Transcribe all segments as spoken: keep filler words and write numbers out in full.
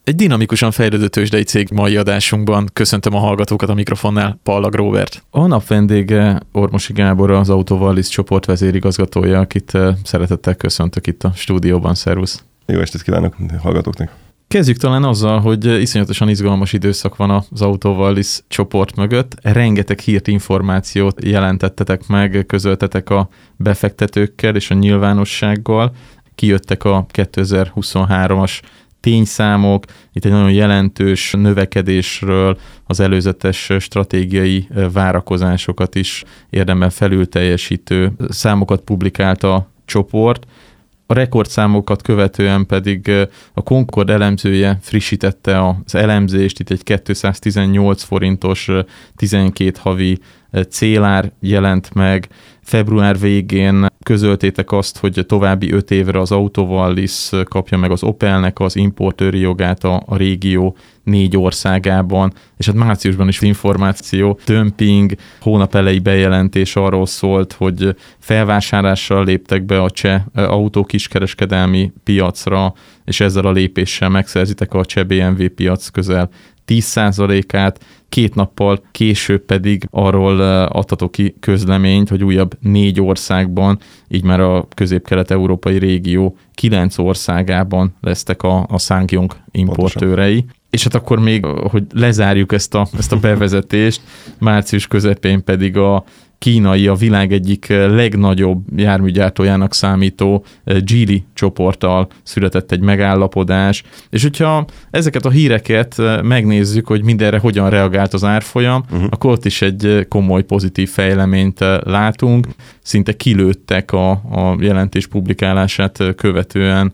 Egy dinamikusan fejlődő tőzsdei cég mai adásunkban. Köszöntöm a hallgatókat a mikrofonnál, Pallag Róbert. A nap vendége Ormosi Gábor, az Autovallis csoport vezérigazgatója, akit szeretettel köszöntök itt a stúdióban. Szervusz! Jó estét kívánok hallgatóknak! Kezdjük talán azzal, hogy iszonyatosan izgalmas időszak van az Autovallis csoport mögött. Rengeteg hírt, információt jelentettetek meg, közöltetek a befektetőkkel és a nyilvánossággal. Kijöttek a kétezer-huszonhármas tényszámok, itt egy nagyon jelentős növekedésről, az előzetes stratégiai várakozásokat is érdemben felül teljesítő számokat publikált a csoport. A rekordszámokat követően pedig a Concord elemzője frissítette az elemzést, itt egy kétszáztizennyolc forintos tizenkét havi célár jelent meg. Február végén közöltétek azt, hogy további öt évre az Autovallis kapja meg az Opelnek az importőri jogát a, a régió négy országában, és hát márciusban is információ, dömping, hónap elejé bejelentés arról szólt, hogy felvásárlással léptek be a cseh autókiskereskedelmi piacra, és ezzel a lépéssel megszerzitek a cseh bé em vé piac közel tíz százalékát, két nappal később pedig arról adtatok ki közleményt, hogy újabb négy országban, így már a közép-kelet-európai régió kilenc országában lesztek a, a SsangYong importőrei. Pontosan. És hát akkor még, hogy lezárjuk ezt a, ezt a bevezetést, március közepén pedig a kínai, a világ egyik legnagyobb járműgyártójának számító Geely csoporttal született egy megállapodás, és hogyha ezeket a híreket megnézzük, hogy mindenre hogyan reagált az árfolyam, uh-huh. akkor ott is egy komoly pozitív fejleményt látunk, szinte kilőttek a, a jelentés publikálását követően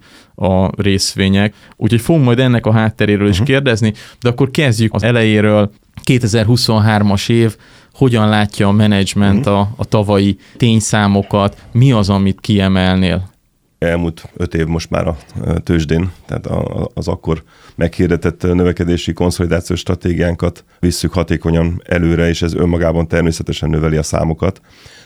a részvények. Úgyhogy fogunk majd ennek a hátteréről is uh-huh. kérdezni, de akkor kezdjük az elejéről. kétezer-huszonhármas év, hogyan látja a menedzsment uh-huh. a, a tavalyi tényszámokat, mi az, amit kiemelnél? Elmúlt öt év most már a tőzsdén, tehát az akkor meghirdetett növekedési konszolidációs stratégiánkat visszük hatékonyan előre, és ez önmagában természetesen növeli a számokat,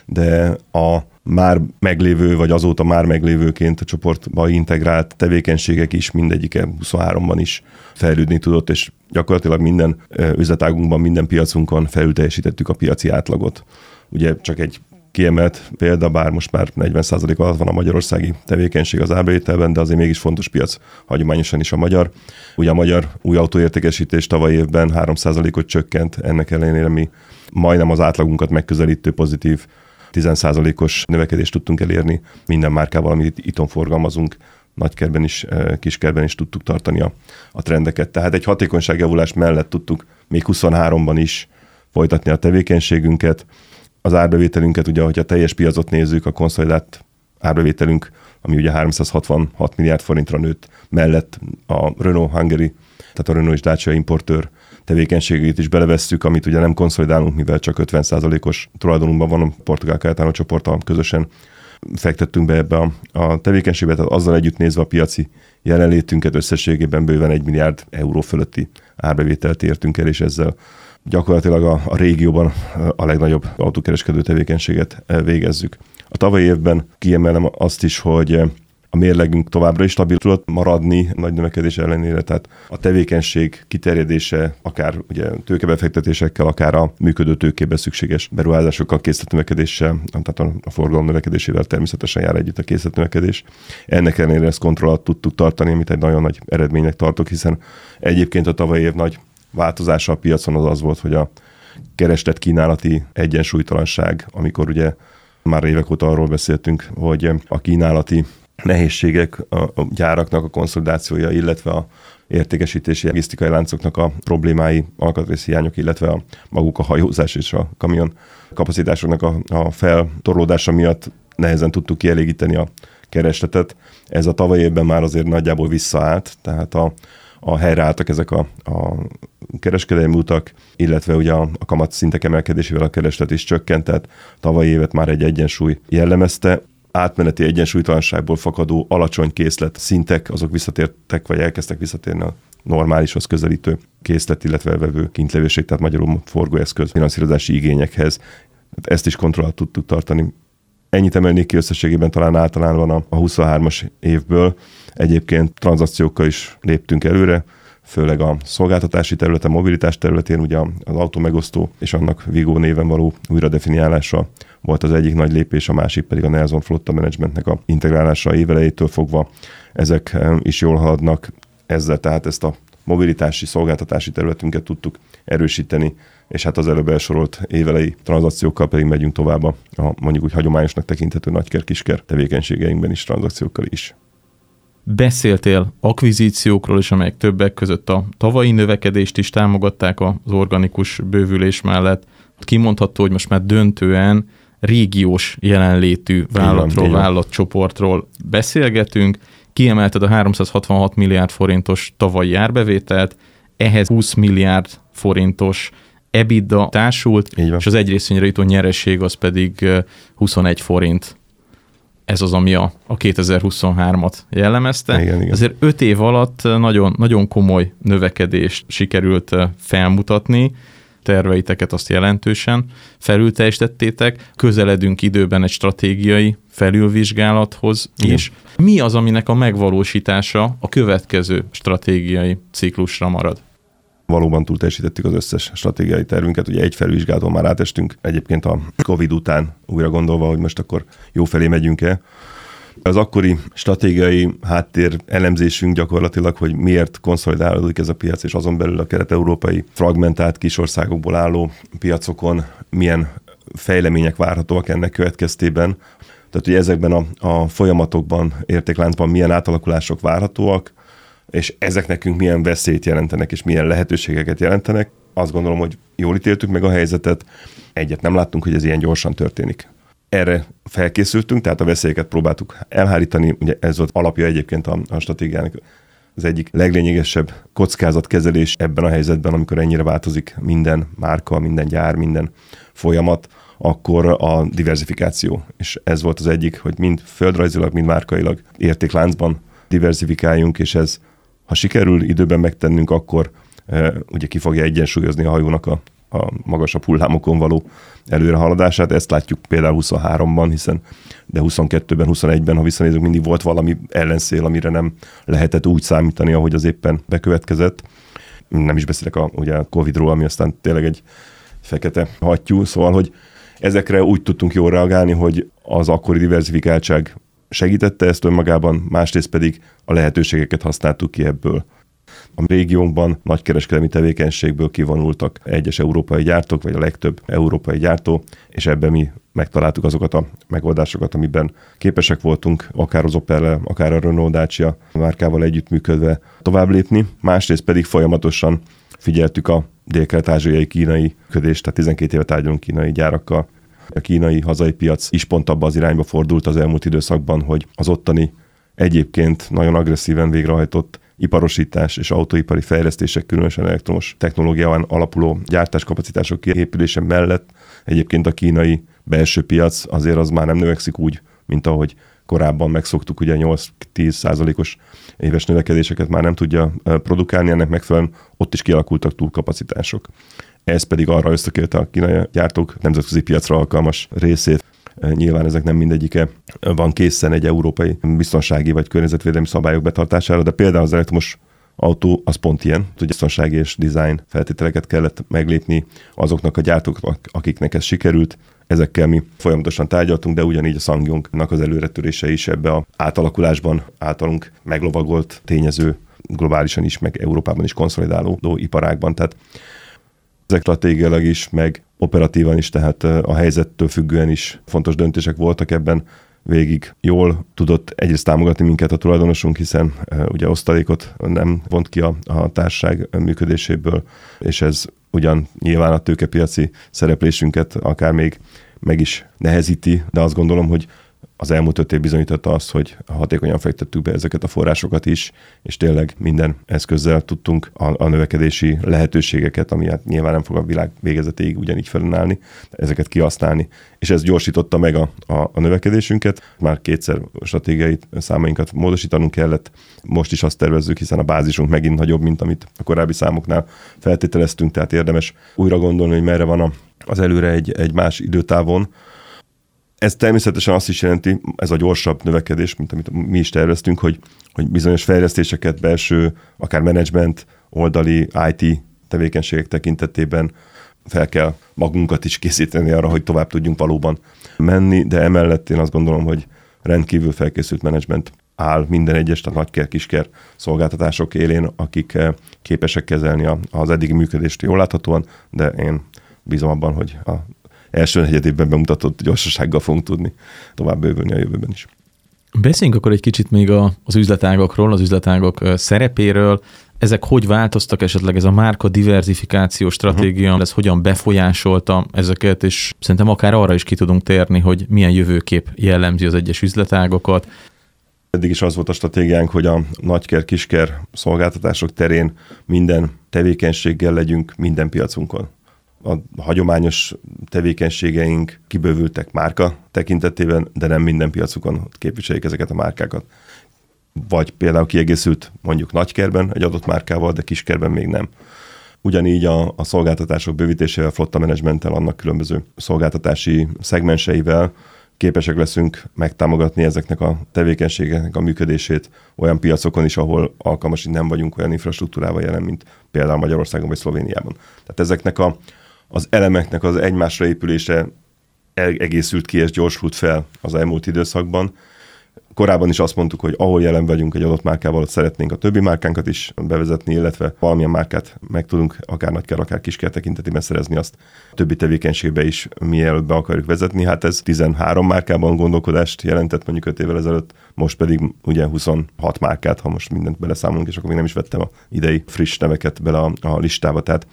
de a már meglévő, vagy azóta már meglévőként a csoportba integrált tevékenységek is mindegyike huszonháromban is fejlődni tudott, és gyakorlatilag minden üzletágunkban, minden piacunkon felülteljesítettük a piaci átlagot. Ugye csak egy kiemelt példa, bár most már negyven százalék alatt van a magyarországi tevékenység az árbevételben, de azért mégis fontos piac hagyományosan is a magyar. Ugye a magyar új autóértékesítés tavaly évben három százalékot csökkent, ennek ellenére mi majdnem az átlagunkat megközelítő pozitív tíz százalékos növekedést tudtunk elérni minden márkával, amit itthon forgalmazunk. Nagykerben is, kiskerben is tudtuk tartani a, a trendeket. Tehát egy hatékonyságjavulás mellett tudtuk még huszonháromban is folytatni a tevékenységünket. Az árbevételünket, ugye, hogyha teljes piacot nézzük, a konszolidált árbevételünk, ami ugye háromszázhatvanhat milliárd forintra nőtt, mellett a Renault Hungary, tehát a Renault és Dacia importőr tevékenységét is belevesszük, amit ugye nem konszolidálunk, mivel csak ötven százalékos tulajdonunkban van a Portugál Caetano csoporttal közösen fektettünk be ebbe a, a tevékenységbe, tehát azzal együtt nézve a piaci jelenlétünket összességében bőven egy milliárd euró fölötti árbevételt értünk el, és ezzel gyakorlatilag a, a régióban a legnagyobb autókereskedő tevékenységet végezzük. A tavalyi évben kiemelem azt is, hogy a mérlegünk továbbra is stabil tudott maradni nagy növekedés ellenére, tehát a tevékenység kiterjedése, akár ugye tőkebefektetésekkel, akár a működő tőkébe szükséges beruházásokkal, készletnövekedéssel, tehát a forgalom növekedésével természetesen jár együtt a készletnövekedés. Ennek ellenére ezt kontroll alatt tudtuk tartani, amit egy nagyon nagy eredménynek tartok, hiszen egyébként a tavalyi év nagy változása a piacon az az volt, hogy a kereslet-kínálati egyensúlytalanság, amikor ugye már évek óta arról beszéltünk, hogy a kínálati nehézségek, a gyáraknak a konszolidációja, illetve a értékesítési logisztikai láncoknak a problémái, alkatrészhiányok, illetve a maguk a hajózás és a kamion kapacitásoknak a, a feltorlódása miatt nehezen tudtuk kielégíteni a keresletet. Ez a tavalyi évben már azért nagyjából visszaállt, tehát a, a helyreálltak ezek a, a kereskedelmi utak, illetve ugye a, a kamat szintek emelkedésével a kereslet is csökkent, tehát tavalyi évet már egy egyensúly jellemezte. Átmeneti egyensúlytalanságból fakadó alacsony készlet szintek, azok visszatértek, vagy elkezdtek visszatérni a normálishoz közelítő készlet, illetve vevő kintlevőség, tehát magyarul forgóeszköz finanszírozási igényekhez. Ezt is kontroll alatt tudtuk tartani. Ennyit emelnék ki összességében talán általában a huszonhármas évből. Egyébként tranzakciókkal is léptünk előre, főleg a szolgáltatási területen, mobilitás területén, ugye az autómegosztó és annak Vigo néven való újradefiniálása volt az egyik nagy lépés, a másik pedig a Nelson Flotta Managementnek a integrálása évelejétől fogva. Ezek is jól haladnak, ezzel tehát ezt a mobilitási, szolgáltatási területünket tudtuk erősíteni, és hát az előbb elsorolt évelei tranzakciókkal pedig megyünk tovább a, a mondjuk úgy hagyományosnak tekinthető nagyker-kisker tevékenységeinkben is, tranzakciókkal is. Beszéltél akvizíciókról is, amelyek többek között a tavalyi növekedést is támogatták az organikus bővülés mellett. Kimondható, hogy most már döntően régiós jelenlétű vállalatról, vállalatcsoportról beszélgetünk. Kiemelted a háromszázhatvanhat milliárd forintos tavalyi árbevételt, ehhez húsz milliárd forintos EBITDA társult, és az egy részvényre jutó nyereség az pedig huszonegy forint. Ez az, ami a, a kétezer-huszonhármat jellemezte. Igen, igen. Azért öt év alatt nagyon, nagyon komoly növekedést sikerült felmutatni, terveiteket azt jelentősen felülteljesítettétek, közeledünk időben egy stratégiai felülvizsgálathoz is. Igen. Mi az, aminek a megvalósítása a következő stratégiai ciklusra marad? Valóban túlteljesítettük az összes stratégiai tervünket, ugye egy felvizsgálaton már átestünk, egyébként a Covid után újra gondolva, hogy most akkor jó felé megyünk-e. Az akkori stratégiai háttér elemzésünk gyakorlatilag, hogy miért konszolidálódik ez a piac, és azon belül a kelet-európai fragmentált kisországokból álló piacokon milyen fejlemények várhatóak ennek következtében. Tehát, hogy ezekben a, a folyamatokban, értékláncban milyen átalakulások várhatóak, és ezek nekünk milyen veszélyt jelentenek, és milyen lehetőségeket jelentenek. Azt gondolom, hogy jól ítéltük meg a helyzetet. Egyet nem láttunk, hogy ez ilyen gyorsan történik. Erre felkészültünk, tehát a veszélyeket próbáltuk elhárítani. Ugye ez volt alapja egyébként a, a stratégiának. Az egyik leglényegesebb kockázatkezelés ebben a helyzetben, amikor ennyire változik minden márka, minden gyár, minden folyamat, akkor a diversifikáció. És ez volt az egyik, hogy mind földrajzilag, mind márkailag értékláncban diversifikáljunk, és ez, ha sikerül időben megtennünk, akkor e, ugye ki fogja egyensúlyozni a hajónak a, a magasabb hullámokon való előrehaladását. Ezt látjuk például huszonháromban, hiszen de huszonkettőben, huszonegyben, ha visszanézünk, mindig volt valami ellenszél, amire nem lehetett úgy számítani, ahogy az éppen bekövetkezett. Nem is beszélek a, ugye a Covidról, ami aztán tényleg egy fekete hattyú, szóval, hogy ezekre úgy tudtunk jól reagálni, hogy az akkori diversifikáltság segítette ezt önmagában, másrészt pedig a lehetőségeket használtuk ki ebből. A régiónkban nagykereskedelmi tevékenységből kivonultak egyes európai gyártók, vagy a legtöbb európai gyártó, és ebben mi megtaláltuk azokat a megoldásokat, amiben képesek voltunk, akár az Opel, akár a Renault Dacia márkával együttműködve tovább lépni. Másrészt pedig folyamatosan figyeltük a dél-kelet-ázsiai kínai ködést, tehát tizenkét éve tárgyalunk kínai gyárakkal. A kínai hazai piac is pont abba az irányba fordult az elmúlt időszakban, hogy az ottani egyébként nagyon agresszíven végrehajtott iparosítás és autóipari fejlesztések, különösen elektromos technológián alapuló gyártáskapacitások kiépülése mellett egyébként a kínai belső piac azért az már nem növekszik úgy, mint ahogy korábban megszoktuk, ugye nyolc-tíz százalékos éves növekedéseket már nem tudja produkálni, ennek megfelelően ott is kialakultak túlkapacitások. Ez pedig arra ösztökélte a kínai gyártók nemzetközi piacra alkalmas részét. Nyilván ezek nem mindegyike van készen egy európai biztonsági vagy környezetvédelmi szabályok betartására, de például az elektromos autó az pont ilyen, hogy biztonsági és design feltételeket kellett meglépni azoknak a gyártóknak, akiknek ez sikerült. Ezekkel mi folyamatosan tárgyaltunk, de ugyanígy a SsangYongnak az előretörése is ebbe az átalakulásban általunk meglovagolt tényező globálisan is, meg Európában is konszolidálódó iparágban. Tehát ezek stratégiailag is, meg operatívan is, tehát a helyzettől függően is fontos döntések voltak ebben. Végig jól tudott egyrészt támogatni minket a tulajdonosunk, hiszen ugye osztalékot nem vont ki a, a társaság működéséből, és ez ugyan nyilván a tőkepiaci szereplésünket akár még meg is nehezíti, de azt gondolom, hogy az elmúlt öt év bizonyította azt, hogy hatékonyan fektettük be ezeket a forrásokat is, és tényleg minden eszközzel tudtunk a, a növekedési lehetőségeket, ami hát nyilván nem fog a világ végezetéig ugyanígy felenállni, ezeket kihasználni. És ez gyorsította meg a, a, a növekedésünket. Már kétszer stratégiai számainkat módosítanunk kellett. Most is azt tervezzük, hiszen a bázisunk megint nagyobb, mint amit a korábbi számoknál feltételeztünk, tehát érdemes újra gondolni, hogy merre van a, az előre egy, egy más időtávon. Ez természetesen azt is jelenti, ez a gyorsabb növekedés, mint amit mi is terveztünk, hogy, hogy bizonyos fejlesztéseket, belső, akár menedzsment, oldali i té tevékenységek tekintetében fel kell magunkat is készíteni arra, hogy tovább tudjunk valóban menni, de emellett én azt gondolom, hogy rendkívül felkészült menedzsment áll minden egyes, tehát nagyker, kisker szolgáltatások élén, akik képesek kezelni az eddigi működést jól láthatóan, de én bízom abban, hogy a első negyedében bemutatott gyorsasággal fogunk tudni tovább bővülni a jövőben is. Beszéljünk akkor egy kicsit még a, az üzletágokról, az üzletágok szerepéről. Ezek hogy változtak esetleg, ez a márka diverzifikáció stratégia, uh-huh. ez hogyan befolyásolta ezeket, és szerintem akár arra is ki tudunk térni, hogy milyen jövőkép jellemzi az egyes üzletágokat. Eddig is az volt a stratégiánk, hogy a nagyker-kisker szolgáltatások terén minden tevékenységgel legyünk minden piacunkon. A hagyományos tevékenységeink kibővültek márka tekintetében, de nem minden piacukon képviseljük ezeket a márkákat. Vagy például kiegészült mondjuk nagykerben egy adott márkával, de kiskerben még nem. Ugyanígy a, a szolgáltatások bővítésével, flotta menedzsmenttel, annak különböző szolgáltatási szegmenseivel képesek leszünk megtámogatni ezeknek a tevékenységeknek a működését olyan piacokon is, ahol alkalmas, nem vagyunk olyan infrastruktúrával jelen, mint például Magyarországon vagy Szlovéniában. Tehát ezeknek a, az elemeknek az egymásra épülése egészült ki és gyorsult fel az elmúlt időszakban. Korábban is azt mondtuk, hogy ahol jelen vagyunk egy adott márkával, ott szeretnénk a többi márkánkat is bevezetni, illetve valamilyen márkát meg tudunk akár nagyker, akár kisker tekintetében szerezni, azt a többi tevékenységbe is mielőtt be akarjuk vezetni. Hát ez tizenhárom márkában gondolkodást jelentett mondjuk öt évvel ezelőtt, most pedig ugye huszonhat márkát, ha most mindent beleszámolunk, és akkor még nem is vettem a idei friss neveket bele a, a listába. Tehát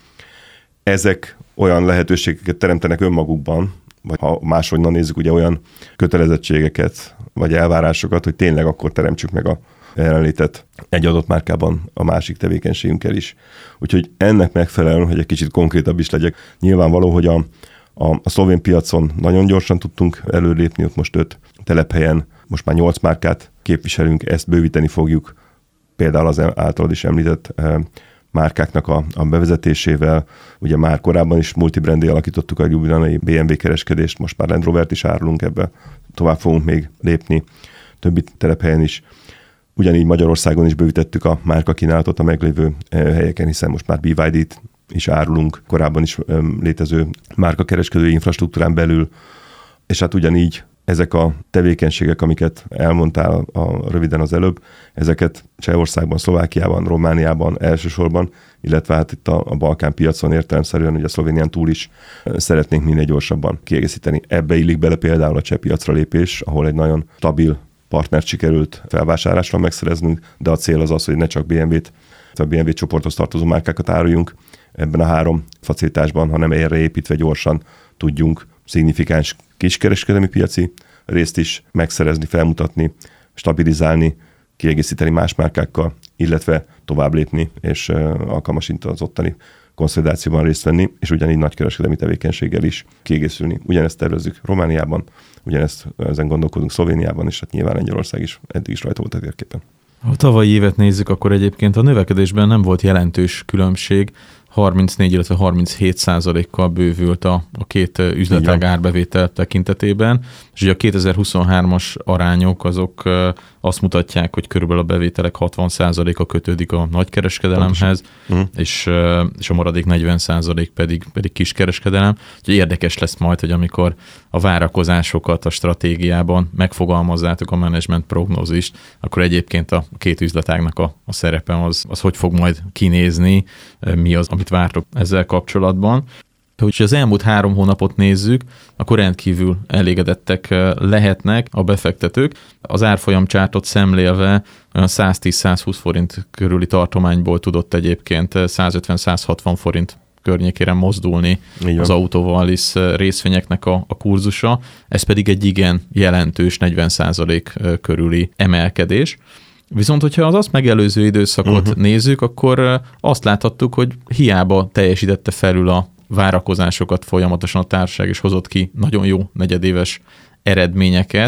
ezek olyan lehetőségeket teremtenek önmagukban, vagy ha máshonnan nézzük, ugye olyan kötelezettségeket, vagy elvárásokat, hogy tényleg akkor teremtsük meg a jelenlétet egy adott márkában a másik tevékenységünkkel is. Úgyhogy ennek megfelelően, hogy egy kicsit konkrétabb is legyek, nyilvánvaló, hogy a, a, a szlovén piacon nagyon gyorsan tudtunk előlépni, ott most öt telephelyen, most már nyolc márkát képviselünk, ezt bővíteni fogjuk, például az általad is említett márkáknak a, a bevezetésével. Ugye már korábban is multibrandé alakítottuk a ljubljanai bé em vé kereskedést, most már Land Rovert is árulunk ebbe, tovább fogunk még lépni többi telephelyen is. Ugyanígy Magyarországon is bővítettük a márkakínálatot a meglévő helyeken, hiszen most már bé vé dé-t is árulunk, korábban is létező márkakereskedő infrastruktúrán belül, és hát ugyanígy ezek a tevékenységek, amiket elmondtál a, röviden az előbb, ezeket Csehországban, Szlovákiában, Romániában elsősorban, illetve hát itt a, a Balkán piacon értelemszerűen, ugye a Szlovénián túl is szeretnénk minél gyorsabban kiegészíteni. Ebbe illik bele például a cseh piacra lépés, ahol egy nagyon stabil partnert sikerült felvásárlásra megszereznünk, de a cél az az, hogy ne csak bé em vét, a bé em vé csoporthoz tartozó márkákat áruljunk ebben a három facilitásban, hanem erre építve gyorsan tudjunk szignifikáns kiskereskedelmi piaci részt is megszerezni, felmutatni, stabilizálni, kiegészíteni más márkákkal, illetve tovább lépni, és alkalmasint az ottani konszolidációban részt venni, és ugyanígy nagykereskedelmi tevékenységgel is kiegészülni. Ugyanezt tervezzük Romániában, ugyanezt ezen gondolkodunk Szlovéniában, és hát nyilván Lengyelország is eddig is rajta volt a térképen. Ha a tavalyi évet nézzük, akkor egyébként a növekedésben nem volt jelentős különbség, harmincnégy, illetve harminchét százalékkal bővült a, a két üzletág árbevétel tekintetében, és ugye a kétezer-huszonhármas arányok azok azt mutatják, hogy körülbelül a bevételek hatvan százaléka kötődik a nagykereskedelemhez, uh-huh. és, és a maradék negyven százalék pedig, pedig kiskereskedelem. Úgyhogy érdekes lesz majd, hogy amikor a várakozásokat a stratégiában megfogalmazzátok a management prognózist, akkor egyébként a két üzletágnak a, a szerepe az, az hogy fog majd kinézni, mi az, amit vártok ezzel kapcsolatban. Hogyha az elmúlt három hónapot nézzük, akkor rendkívül elégedettek lehetnek a befektetők. Az árfolyamcsártot szemlélve olyan száztíz-százhúsz forint körüli tartományból tudott egyébként százötven-százhatvan forint környékére mozdulni az Autovalis részvényeknek a, a kurzusa. Ez pedig egy igen jelentős negyven százalék körüli emelkedés. Viszont, hogyha az azt megelőző időszakot uh-huh. nézzük, akkor azt láthattuk, hogy hiába teljesítette felül a várakozásokat folyamatosan a társaság, és hozott ki nagyon jó negyedéves eredményeket.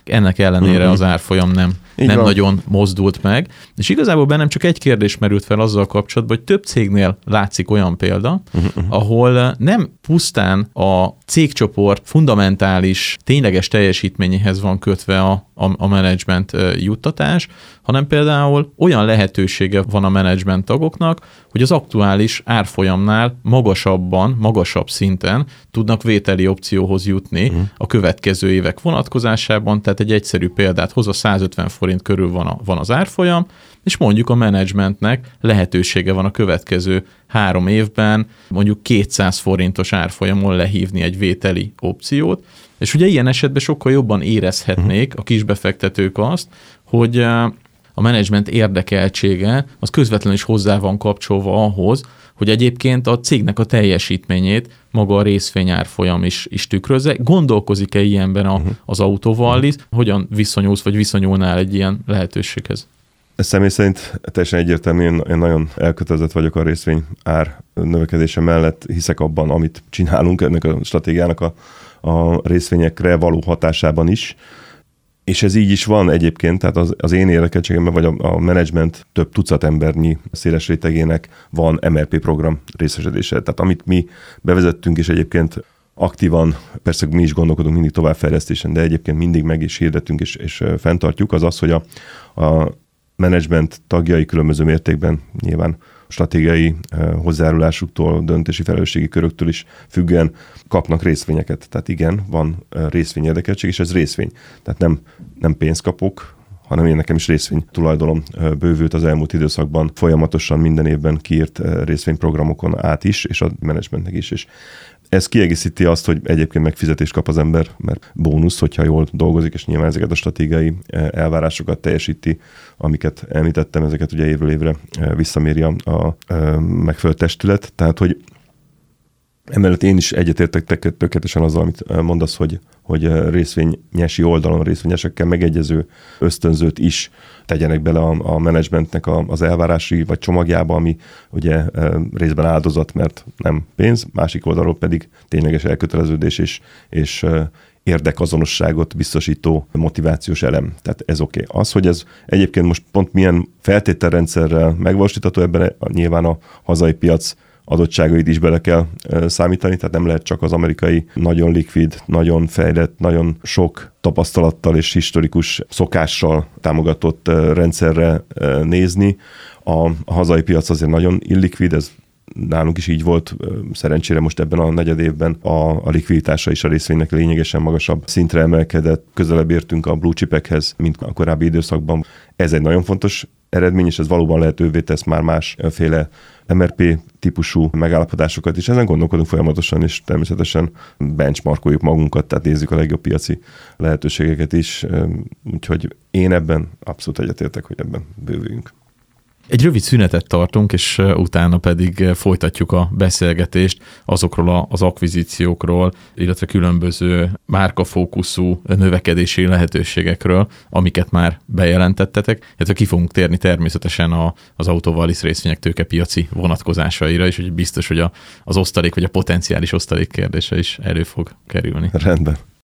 ennek ellenére uh-huh. az árfolyam nem, nem nagyon mozdult meg. És igazából bennem csak egy kérdés merült fel azzal kapcsolatban, hogy több cégnél látszik olyan példa, uh-huh. ahol nem pusztán a cégcsoport fundamentális, tényleges teljesítményéhez van kötve a, a, a menedzsment juttatás, hanem például olyan lehetősége van a menedzsment tagoknak, hogy az aktuális árfolyamnál magasabban, magasabb szinten tudnak vételi opcióhoz jutni uh-huh. a következő évek vonatkozásában, tehát egy egyszerű példát hoz, a százötven forint körül van, a, van az árfolyam, és mondjuk a menedzsmentnek lehetősége van a következő három évben mondjuk kétszáz forintos árfolyamon lehívni egy vételi opciót, és ugye ilyen esetben sokkal jobban érezhetnék a kisbefektetők azt, hogy a menedzsment érdekeltsége az közvetlenül is hozzá van kapcsolva ahhoz, hogy egyébként a cégnek a teljesítményét maga a részvényárfolyam is, is tükrözze. Gondolkozik-e ilyenben a, az Autovallis? Hogyan viszonyulsz, vagy viszonyulnál egy ilyen lehetőséghez? Személy szerint teljesen egyértelműen én nagyon elkötelezett vagyok a részvény ár növekedése mellett, hiszek abban, amit csinálunk ennek a stratégiának a, a részvényekre való hatásában is. És ez így is van egyébként, tehát az, az én érdekeltségemben, vagy a, a menedzsment több tucat embernyi széles rétegének van em er pé program részesedése. Tehát amit mi bevezettünk, és egyébként aktívan, persze mi is gondolkodunk mindig továbbfejlesztésen, de egyébként mindig meg is hirdetünk és, és fenntartjuk, az az, hogy a, a menedzsment tagjai különböző mértékben nyilván stratégiai hozzájárulásuktól, döntési felelősségi köröktől is függően kapnak részvényeket. Tehát igen, van részvényérdekeltség, és ez részvény. Tehát nem, nem pénzkapok, hanem én nekem is részvény tulajdonom bővült az elmúlt időszakban, folyamatosan minden évben kiírt részvényprogramokon át is, és a menedzsmentnek is. És ez kiegészíti azt, hogy egyébként megfizetést kap az ember, mert bónusz, hogyha jól dolgozik, és nyilván ezeket a stratégiai elvárásokat teljesíti, amiket említettem, ezeket ugye évről évre visszaméri a, a, a megfelelő testület. Tehát, hogy emellett én is egyetértek tökéletesen azzal, amit mondasz, hogy, hogy részvényesi oldalon, részvényesekkel megegyező ösztönzőt is tegyenek bele a, a menedzsmentnek a, az elvárási vagy csomagjába, ami ugye részben áldozat, mert nem pénz, másik oldalról pedig tényleges elköteleződés és, és érdekazonosságot biztosító motivációs elem. Tehát ez oké. Okay. Az, hogy ez egyébként most pont milyen feltételrendszerrel megvalósítható, ebben nyilván a hazai piac adottságait is bele kell számítani, tehát nem lehet csak az amerikai nagyon likvid, nagyon fejlett, nagyon sok tapasztalattal és historikus szokással támogatott rendszerre nézni. A hazai piac azért nagyon illikvid, ez nálunk is így volt, szerencsére most ebben a negyed évben a, a likviditása is a részvénynek lényegesen magasabb szintre emelkedett, közelebb értünk a blue chipekhez, mint a korábbi időszakban. Ez egy nagyon fontos eredmény, és ez valóban lehetővé tesz már másféle em er pé típusú megállapodásokat is. Ezen gondolkodunk folyamatosan, és természetesen benchmarkoljuk magunkat, tehát nézzük a legjobb piaci lehetőségeket is. Úgyhogy én ebben abszolút egyetértek, hogy ebben bővüljünk. Egy rövid szünetet tartunk, és utána pedig folytatjuk a beszélgetést azokról az akvizíciókról, illetve különböző márkafókuszú növekedési lehetőségekről, amiket már bejelentettetek, illetve ki fogunk térni természetesen az Autovallis részvények tőkepiaci vonatkozásaira, és hogy biztos, hogy az osztalék vagy a potenciális osztalék kérdése is elő fog kerülni. Rendben.